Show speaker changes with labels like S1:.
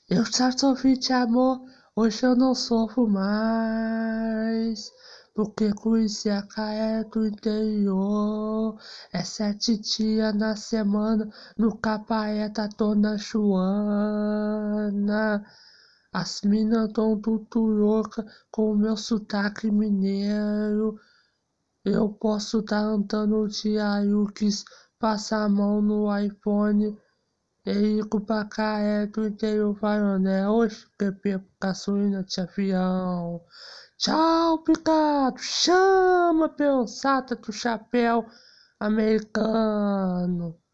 S1: Eu já sofri de amor, hoje eu não sofro mais. Porque conheci a Caé do interior. É 7 dias na semana, no Capaé tá Dona Joana. As minas tão tudo louca com o meu sotaque mineiro. Eu posso tá andando de Ayukis, passar a mão no iPhone. Erico Pacaé do interior Varonel, hoje bebê gasolina de avião. Tchau, Picado, chama a peãozada do chapéu americano.